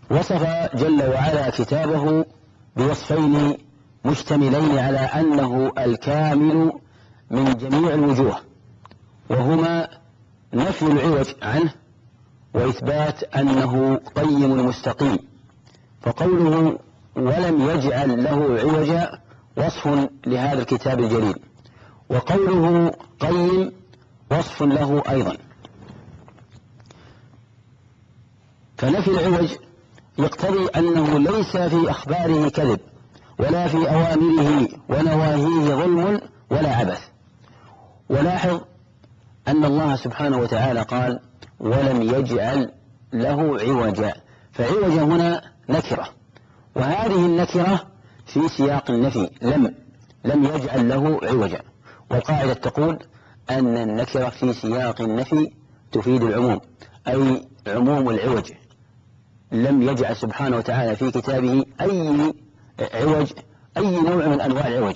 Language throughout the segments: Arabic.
وصف جل وعلا كتابه بوصفين مشتملين على أنه الكامل من جميع الوجوه، وهما نفي العوج عنه وإثبات أنه قيم مستقيم. فقوله ولم يجعل له عوجا وصف لهذا الكتاب الجليل، وقوله قيم وصف له أيضا. فنفي العوج يقتضي أنه ليس في أخباره كذب، ولا في أوامره ونواهيه ظلم ولا عبث. ولاحظ أن الله سبحانه وتعالى قال ولم يجعل له عوجا، فعوج هنا نكرة، وهذه النكرة في سياق النفي، لم يجعل له عوجا. والقاعدة تقول أن النكرة في سياق النفي تفيد العموم، أي عموم العوج. لم يجعل سبحانه وتعالى في كتابه أي عوج، أي نوع من أنواع العوج.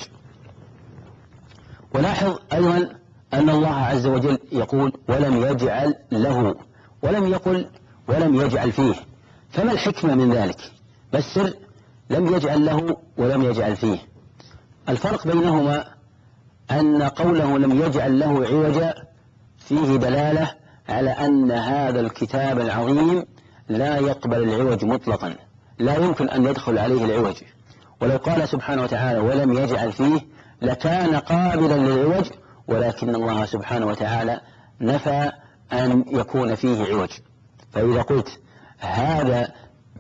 ولاحظ أيضا أن الله عز وجل يقول ولم يجعل له، ولم يقل ولم يجعل فيه. فما الحكمة من ذلك؟ ما السر؟ لم يجعل له ولم يجعل فيه. الفرق بينهما أن قوله لم يجعل له عوجا فيه دلالة على أن هذا الكتاب العظيم لا يقبل العوج مطلقا، لا يمكن أن يدخل عليه العوج. ولو قال سبحانه وتعالى ولم يجعل فيه لكان قابلا للعوج، ولكن الله سبحانه وتعالى نفى أن يكون فيه عوج. فإذا قلت هذا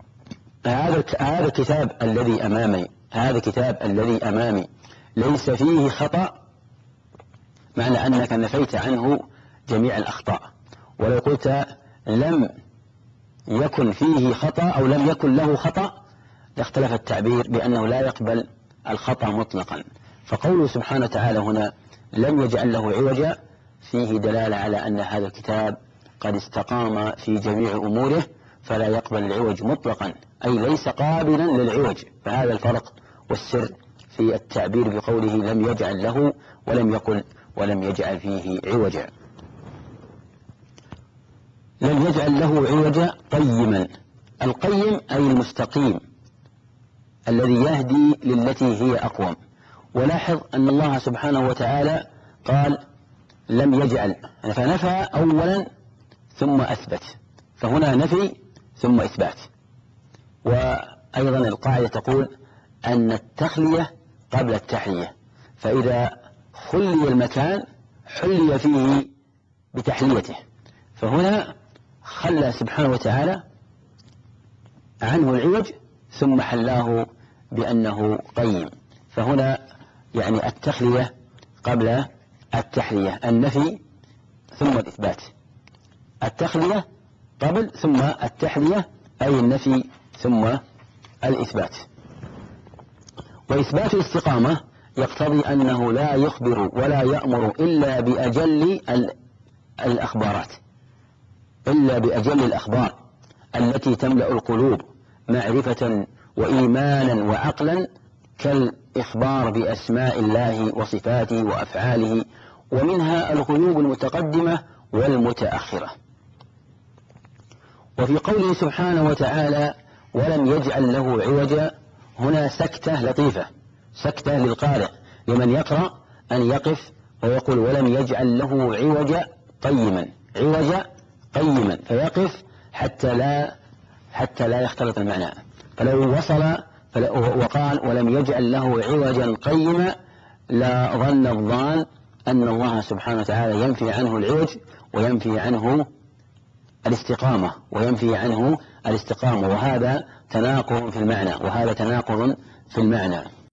الكتاب الذي أمامي، هذا الكتاب الذي أمامي ليس فيه خطأ، معنى أنك نفيت عنه جميع الأخطاء. ولو قلت لم يكن فيه خطأ أو لم يكن له خطأ لاختلف التعبير بأنه لا يقبل الخطأ مطلقا. فقوله سبحانه وتعالى هنا لم يجعل له عوجا فيه دلالة على أن هذا الكتاب قد استقام في جميع أموره، فلا يقبل العوج مطلقا، أي ليس قابلا للعوج. فهذا الفرق والسر في التعبير بقوله لم يجعل له ولم يقل ولم يجعل فيه عوجا. لم يجعل له عوجا قيما. القيم أي المستقيم الذي يهدي للتي هي أقوم. ولاحظ أن الله سبحانه وتعالى قال لم يجعل، فنفى أولا ثم أثبت، فهنا نفي ثم إثبات. وأيضا القاعدة تقول أن التخلية قبل التحلية، فإذا خلي المكان حلي فيه بتحليته، فهنا خلى سبحانه وتعالى عنه العوج ثم حلاه بأنه قيم. فهنا يعني التخلية قبل التحلية، النفي ثم الإثبات. التخلية قبل ثم التحلية، أي النفي ثم الإثبات. وإثبات الاستقامة يقتضي أنه لا يخبر ولا يأمر إلا بأجل الأخبارات، إلا بأجل الأخبار التي تملأ القلوب معرفة وإيمانا وعقلا، كالإخبار بأسماء الله وصفاته وأفعاله، ومنها الغيوب المتقدمة والمتأخرة. وفي قوله سبحانه وتعالى ولم يجعل له عوجا، هنا سكتة لطيفة، سكتة للقارئ لمن يقرأ أن يقف ويقول ولم يجعل له عوجا قيما، عوجا قيما، فيقف حتى لا يختلط المعنى. فلو وصل وقال ولم يجعل له عوجا قيما لا ظن الظان أن الله سبحانه وتعالى ينفي عنه العوج وينفي عنه الاستقامة، وهذا تناقض في المعنى،